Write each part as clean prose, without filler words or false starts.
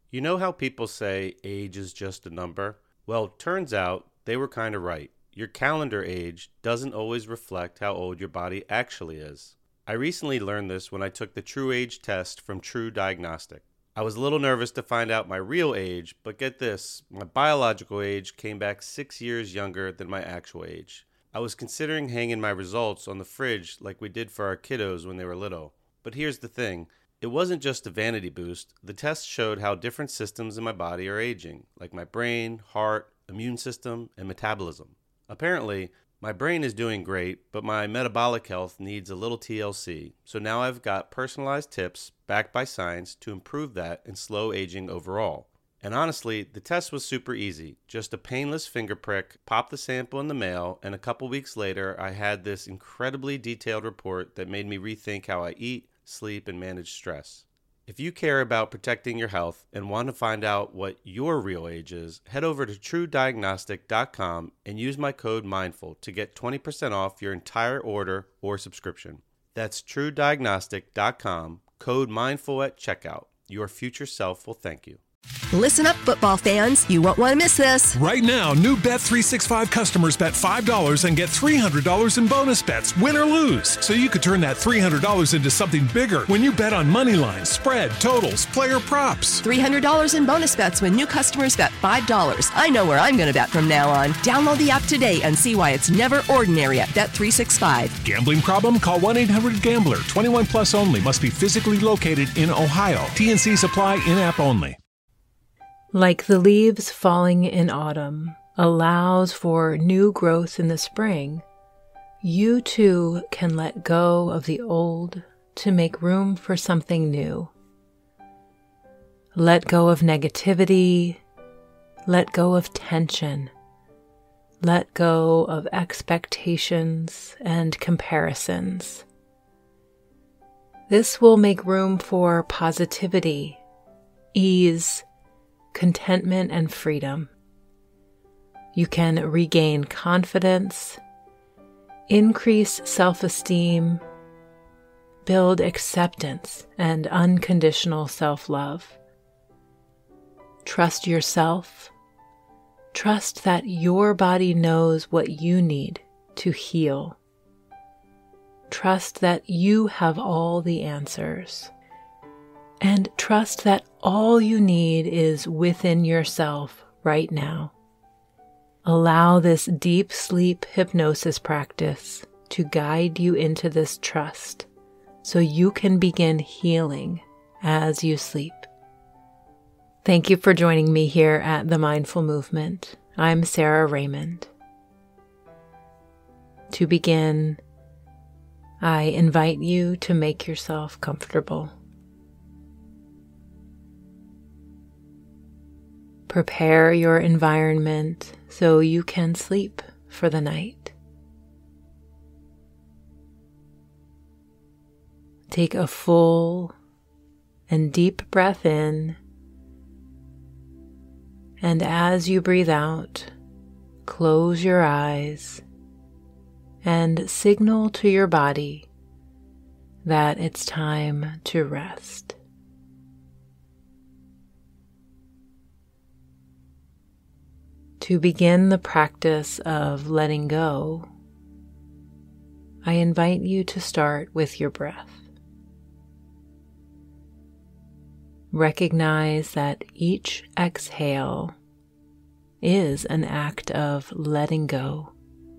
You know how people say age is just a number? Well, turns out they were kind of right. Your calendar age doesn't always reflect how old your body actually is. I recently learned this when I took the True Age test from True Diagnostic. I was a little nervous to find out my real age, but get this, my biological age came back 6 years younger than my actual age. I was considering hanging my results on the fridge like we did for our kiddos when they were little. But here's the thing. It wasn't just a vanity boost. The test showed how different systems in my body are aging, like my brain, heart, immune system, and metabolism. Apparently, my brain is doing great, but my metabolic health needs a little TLC. So now I've got personalized tips backed by science to improve that and slow aging overall. And honestly, the test was super easy. Just a painless finger prick, pop the sample in the mail, and a couple weeks later, I had this incredibly detailed report that made me rethink how I eat, sleep, and manage stress. If you care about protecting your health and want to find out what your real age is, head over to truediagnostic.com and use my code MINDFUL to get 20% off your entire order or subscription. That's truediagnostic.com, code MINDFUL at checkout. Your future self will thank you. Listen up, football fans. You won't want to miss this. Right now, new Bet365 customers bet $5 and get $300 in bonus bets, win or lose. So you could turn that $300 into something bigger when you bet on money lines, spread, totals, player props. $300 in bonus bets when new customers bet $5. I know where I'm going to bet from now on. Download the app today and see why it's never ordinary at Bet365. Gambling problem? Call 1-800-GAMBLER. 21 plus only. Must be physically located in Ohio. T&Cs apply. In-app only. Like the leaves falling in autumn allows for new growth in the spring, you too can let go of the old to make room for something new. Let go of negativity, let go of tension, let go of expectations and comparisons. This will make room for positivity, ease, contentment, and freedom. You can regain confidence, increase self-esteem, build acceptance and unconditional self-love. Trust yourself. Trust that your body knows what you need to heal. Trust that you have all the answers. And trust that all you need is within yourself right now. Allow this deep sleep hypnosis practice to guide you into this trust so you can begin healing as you sleep. Thank you for joining me here at The Mindful Movement. I'm Sarah Raymond. To begin, I invite you to make yourself comfortable. Prepare your environment so you can sleep for the night. Take a full and deep breath in, and as you breathe out, close your eyes and signal to your body that it's time to rest. To begin the practice of letting go, I invite you to start with your breath. Recognize that each exhale is an act of letting go.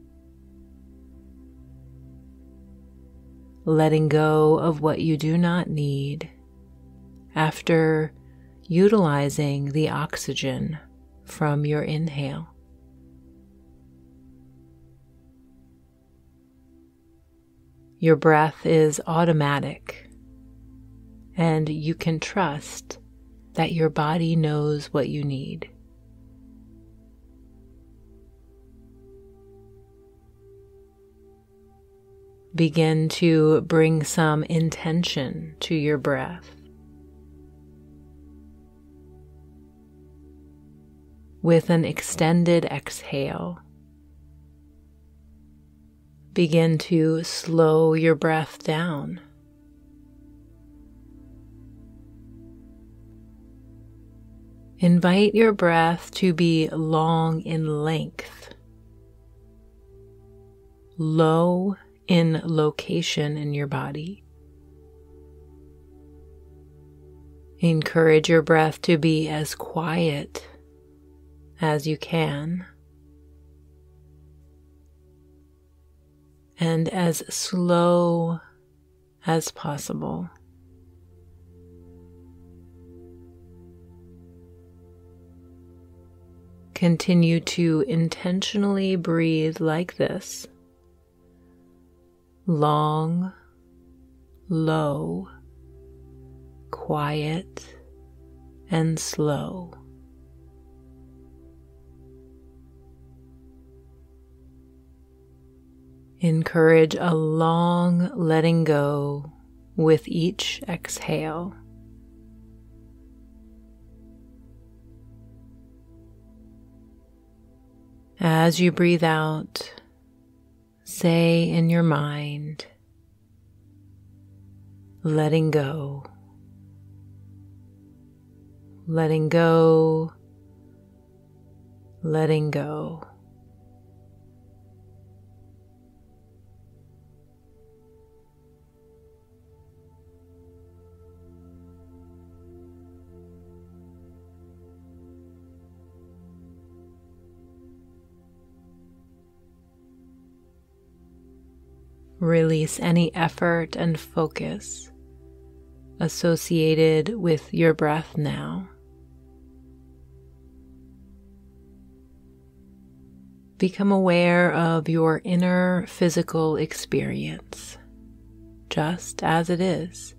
Letting go of what you do not need after utilizing the oxygen from your inhale. Your breath is automatic, and you can trust that your body knows what you need. Begin to bring some intention to your breath. With an extended exhale, begin to slow your breath down. Invite your breath to be long in length, low in location in your body. Encourage your breath to be as quiet as you can and as slow as possible. Continue to intentionally breathe like this: long, low, quiet, and slow. Encourage a long letting go with each exhale. As you breathe out, say in your mind, letting go, letting go, letting go. Release any effort and focus associated with your breath now. Become aware of your inner physical experience, just as it is.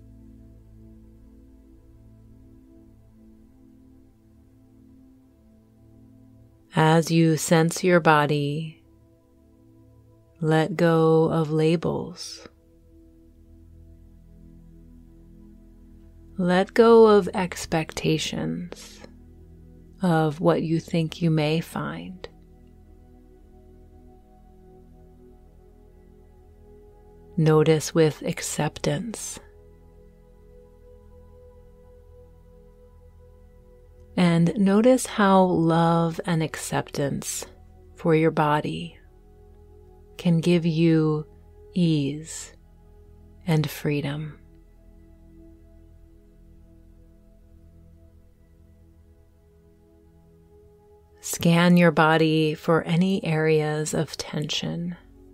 As you sense your body, let go of labels. Let go of expectations of what you think you may find. Notice with acceptance. And notice how love and acceptance for your body can give you ease and freedom. Scan your body for any areas of tension.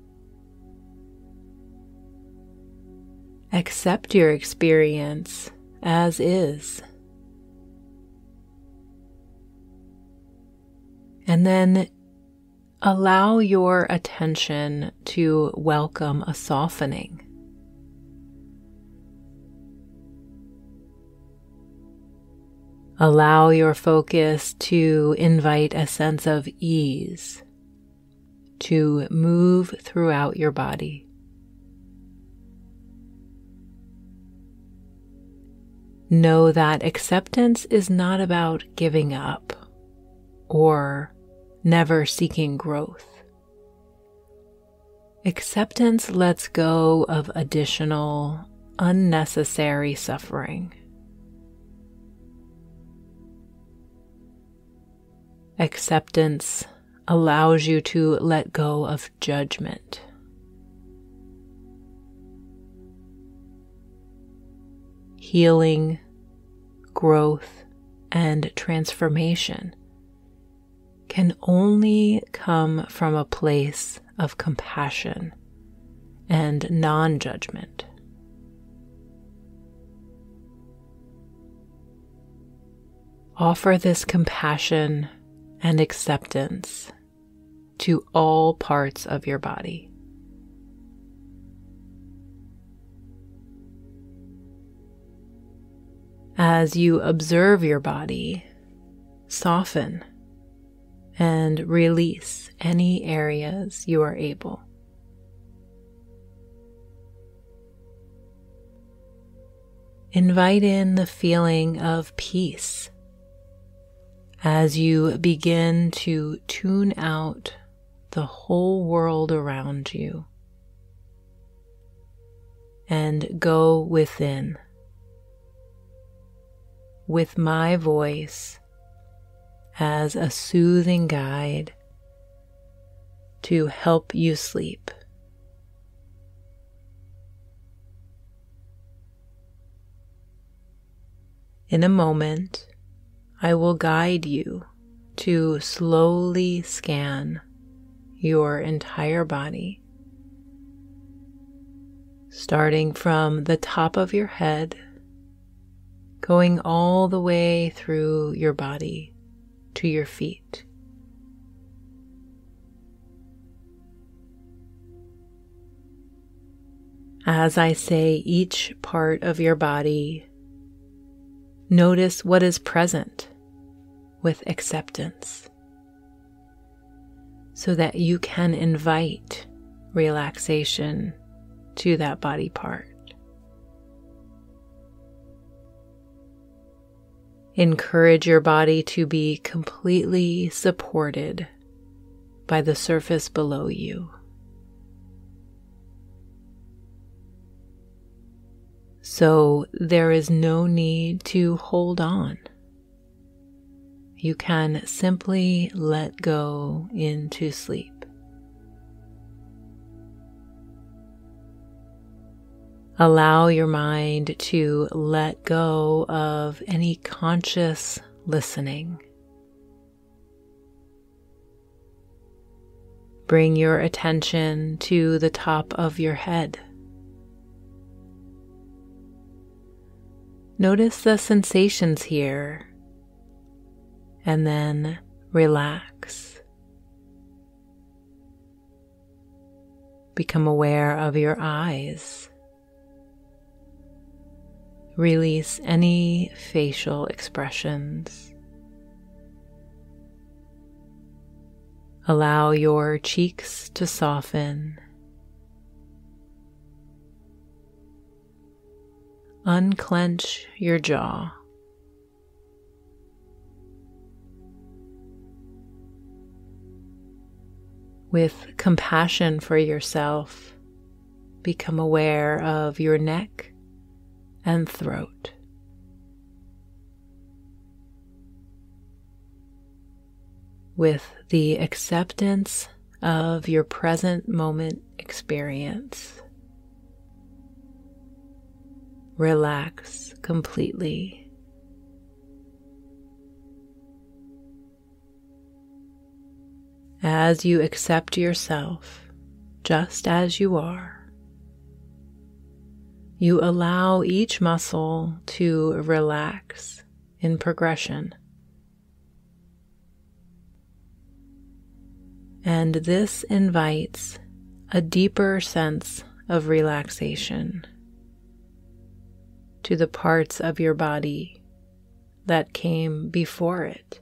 Accept your experience as is. And then allow your attention to welcome a softening. Allow your focus to invite a sense of ease to move throughout your body. Know that acceptance is not about giving up or never seeking growth. Acceptance lets go of additional, unnecessary suffering. Acceptance allows you to let go of judgment. Healing, growth, and transformation can only come from a place of compassion and non-judgment. Offer this compassion and acceptance to all parts of your body. As you observe your body, soften and release any areas you are able. Invite in the feeling of peace as you begin to tune out the whole world around you and go within. With my voice, as a soothing guide to help you sleep. In a moment, I will guide you to slowly scan your entire body, starting from the top of your head, going all the way through your body to your feet. As I say each part of your body, notice what is present with acceptance so that you can invite relaxation to that body part. Encourage your body to be completely supported by the surface below you. So there is no need to hold on. You can simply let go into sleep. Allow your mind to let go of any conscious listening. Bring your attention to the top of your head. Notice the sensations here, and then relax. Become aware of your eyes. Release any facial expressions. Allow your cheeks to soften. Unclench your jaw. With compassion for yourself, become aware of your neck and throat. With the acceptance of your present moment experience, relax completely. As you accept yourself just as you are, you allow each muscle to relax in progression. And this invites a deeper sense of relaxation to the parts of your body that came before it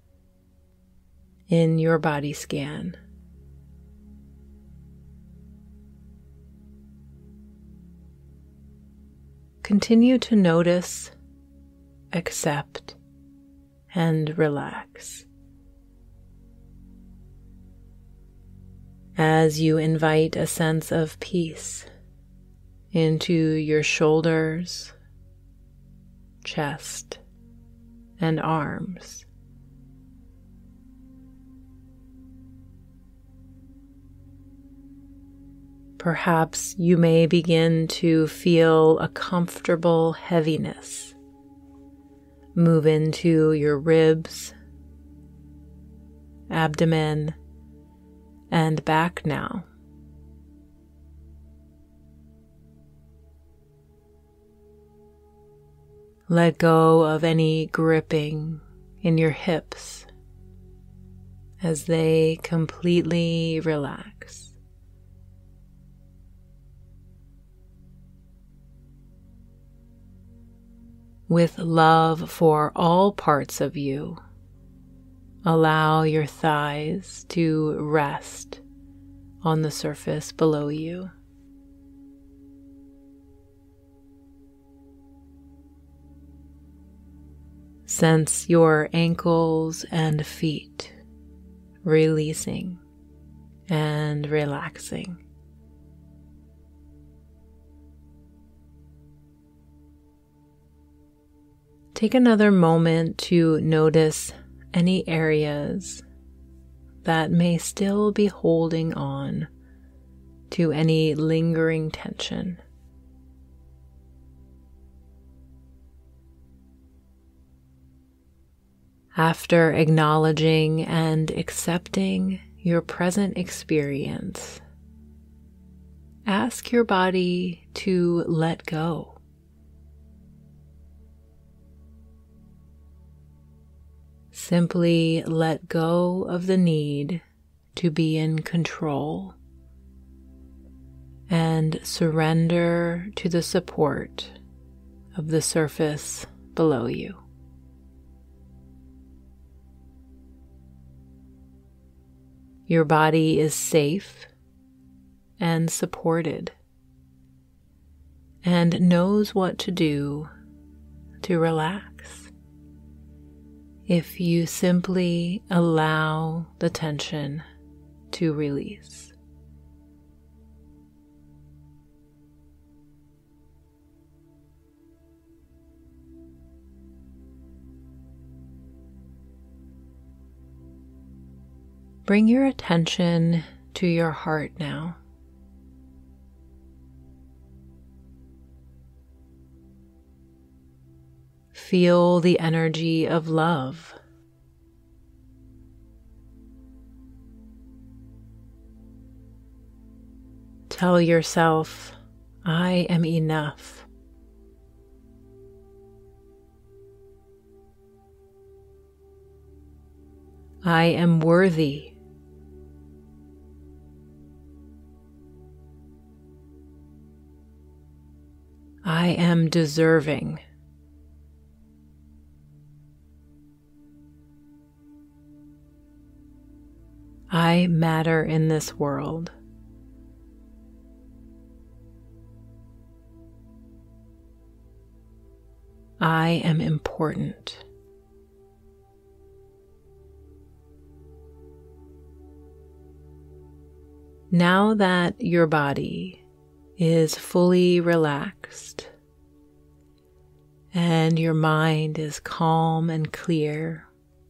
in your body scan. Continue to notice, accept, and relax. As you invite a sense of peace into your shoulders, chest, and arms. Perhaps you may begin to feel a comfortable heaviness move into your ribs, abdomen, and back now. Let go of any gripping in your hips as they completely relax. With love for all parts of you, allow your thighs to rest on the surface below you. Sense your ankles and feet releasing and relaxing. Take another moment to notice any areas that may still be holding on to any lingering tension. After acknowledging and accepting your present experience, ask your body to let go. Simply let go of the need to be in control and surrender to the support of the surface below you. Your body is safe and supported and knows what to do to relax if you simply allow the tension to release. Bring your attention to your heart now. Feel the energy of love. Tell yourself, I am enough. I am worthy. I am deserving. I matter in this world. I am important. Now that your body is fully relaxed and your mind is calm and clear,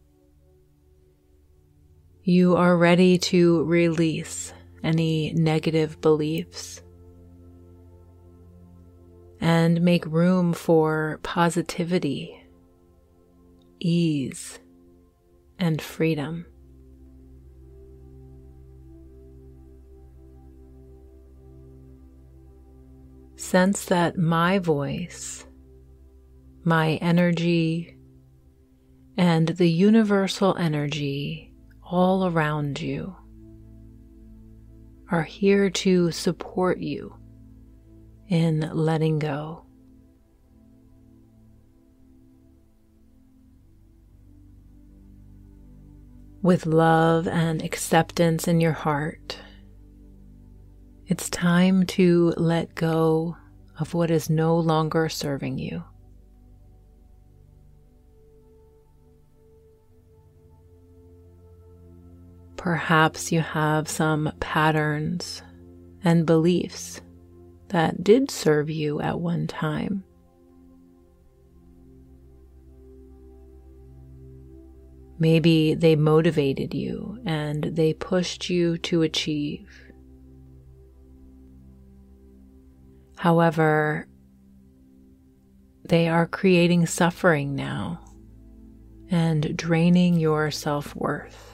you are ready to release any negative beliefs and make room for positivity, ease, and freedom. Sense that my voice, my energy, and the universal energy all around you are here to support you in letting go. With love and acceptance in your heart, it's time to let go of what is no longer serving you. Perhaps you have some patterns and beliefs that did serve you at one time. Maybe they motivated you and they pushed you to achieve. However, they are creating suffering now and draining your self-worth.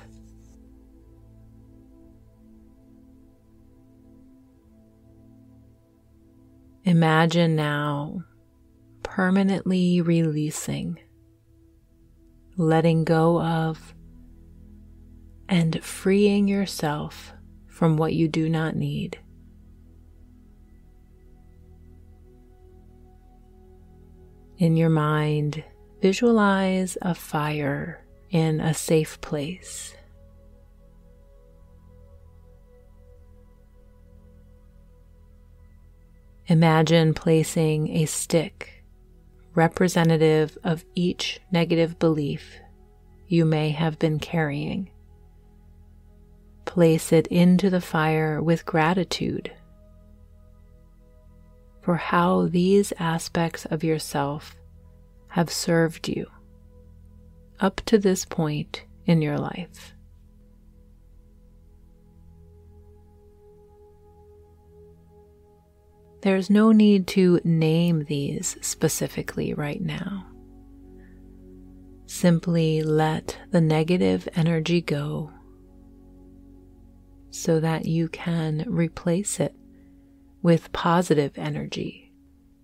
Imagine now permanently releasing, letting go of, and freeing yourself from what you do not need. In your mind, visualize a fire in a safe place. Imagine placing a stick representative of each negative belief you may have been carrying. Place it into the fire with gratitude for how these aspects of yourself have served you, up to this point in your life. There's no need to name these specifically right now. Simply let the negative energy go so that you can replace it with positive energy.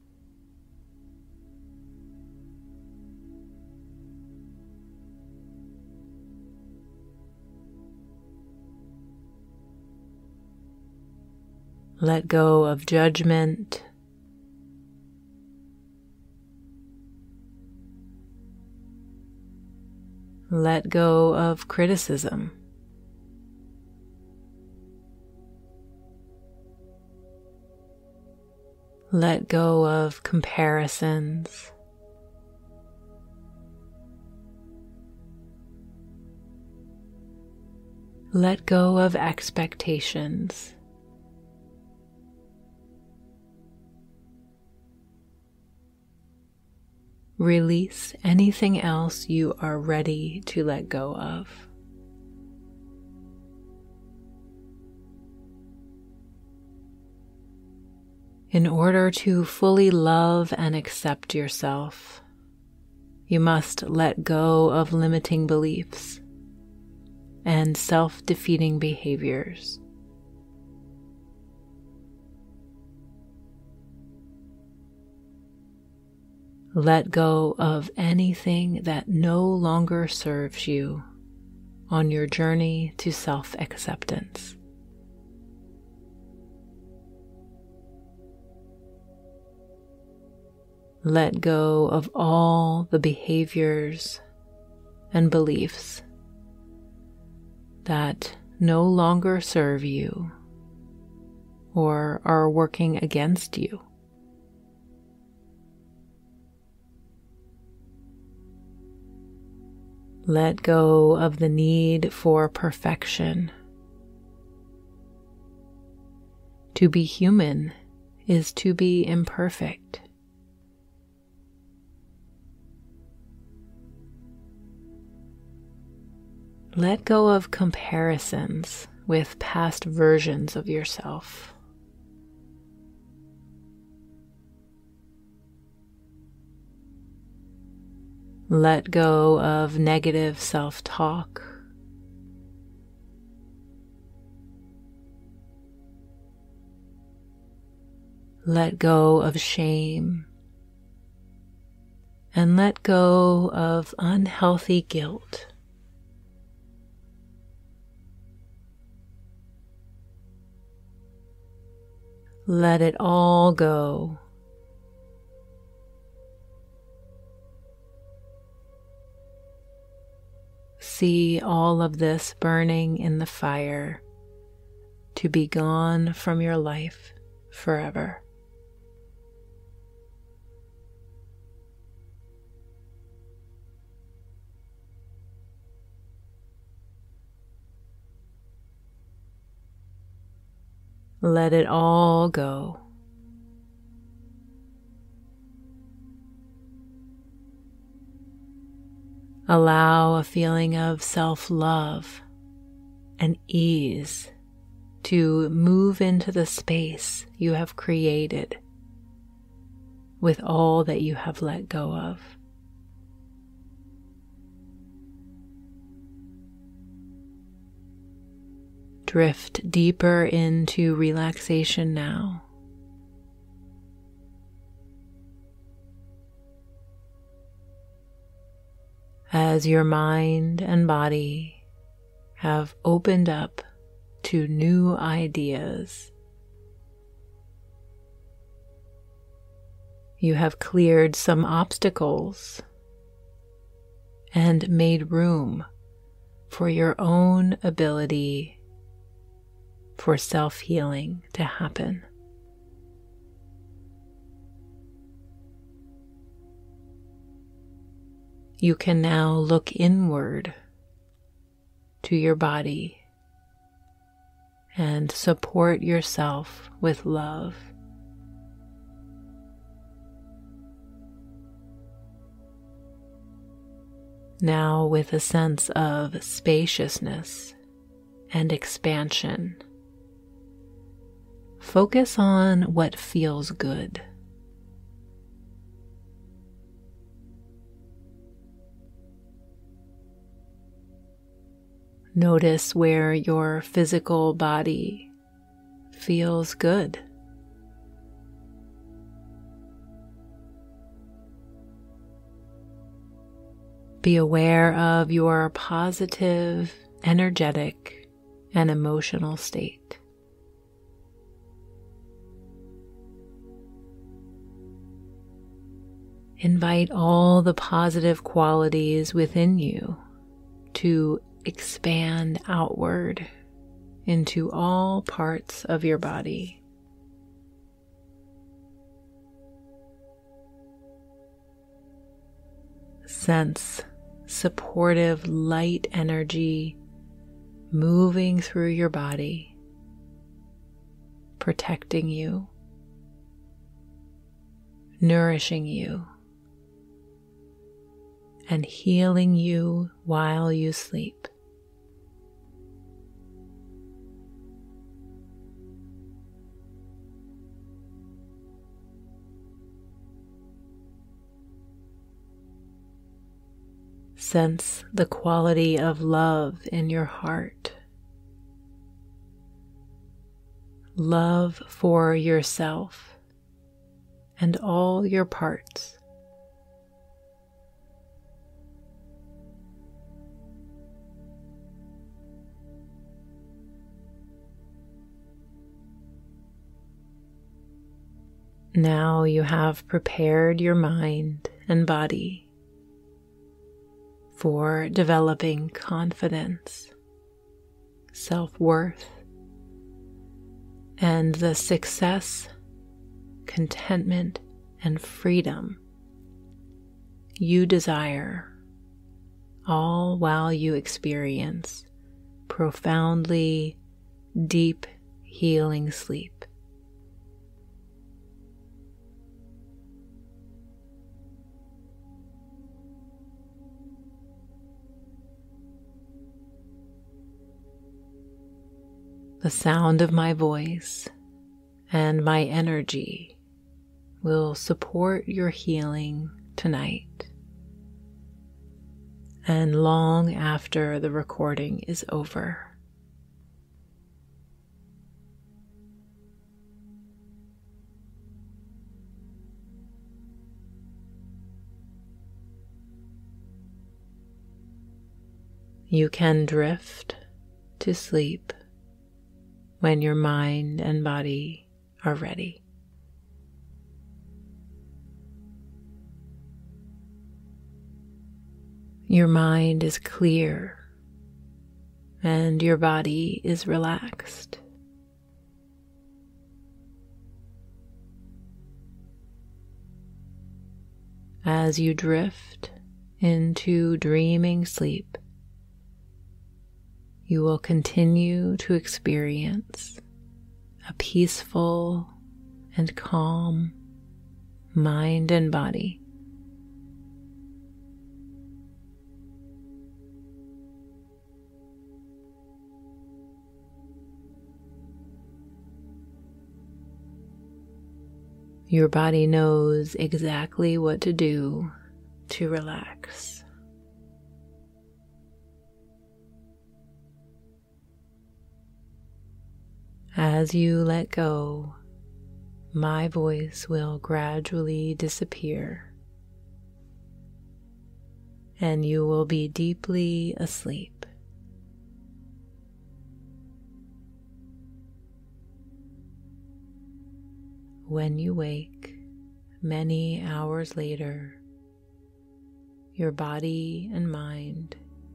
Let go of judgment. Let go of criticism. Let go of comparisons. Let go of expectations. Release anything else you are ready to let go of. In order to fully love and accept yourself, you must let go of limiting beliefs and self-defeating behaviors. Let go of anything that no longer serves you on your journey to self-acceptance. Let go of all the behaviors and beliefs that no longer serve you or are working against you. Let go of the need for perfection. To be human is to be imperfect. Let go of comparisons with past versions of yourself. Let go of negative self-talk. Let go of shame. And let go of unhealthy guilt. Let it all go. See all of this burning in the fire to be gone from your life forever. Let it all go. Allow a feeling of self-love and ease to move into the space you have created with all that you have let go of. Drift deeper into relaxation now. As your mind and body have opened up to new ideas, you have cleared some obstacles and made room for your own ability for self-healing to happen. You can now look inward to your body and support yourself with love. Now with a sense of spaciousness and expansion, focus on what feels good. Notice where your physical body feels good. Be aware of your positive, energetic, and emotional state. Invite all the positive qualities within you to expand outward into all parts of your body. Sense supportive light energy moving through your body, protecting you, nourishing you, and healing you while you sleep. Sense the quality of love in your heart. Love for yourself and all your parts. Now you have prepared your mind and body for developing confidence, self-worth, and the success, contentment, and freedom you desire, all while you experience profoundly deep healing sleep. The sound of my voice and my energy will support your healing tonight and long after the recording is over. You can drift to sleep when your mind and body are ready. Your mind is clear and your body is relaxed. As you drift into dreaming sleep, you will continue to experience a peaceful and calm mind and body. Your body knows exactly what to do to relax. As you let go, my voice will gradually disappear, and you will be deeply asleep. When you wake many hours later, your body and mind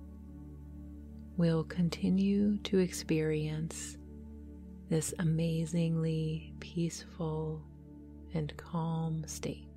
will continue to experience this amazingly peaceful and calm state.